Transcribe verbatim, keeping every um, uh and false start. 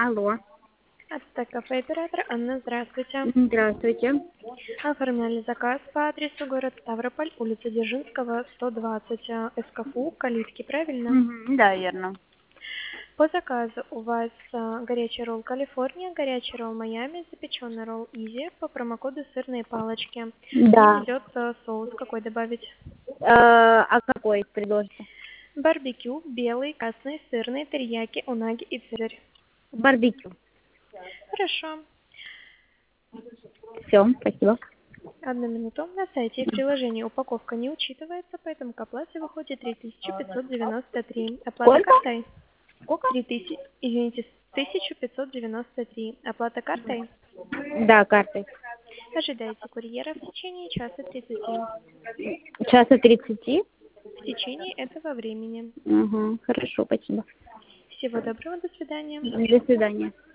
Алло. Ацтек кафе оператор Анна, здравствуйте. Здравствуйте. Оформляли заказ по адресу город Ставрополь, улица Дзержинского, сто двадцать, а, СКФУ, калитки, правильно? Мгм, да, верно. По заказу у вас а, горячий ролл Калифорния, горячий ролл Майами, запеченный ролл Изи по промокоду сырные палочки. К ним Да. идет а, соус, какой добавить? Э, а какой предложите? Барбекю, белый, красный, сырный, терияки, унаги и цезарь. Барбекю. Хорошо. Все, спасибо. Одну минуту. На сайте и в приложении упаковка не учитывается, поэтому к оплате выходит три тысячи пятьсот девяносто три. Оплата Сколько? картой? Сколько? три тысячи, извините, тысяча пятьсот девяносто три. Оплата картой? Да, картой. Ожидайте курьера в течение часа тридцати. Часа тридцати? В течение этого времени. Угу, хорошо, спасибо. Всего доброго, до свидания. До свидания.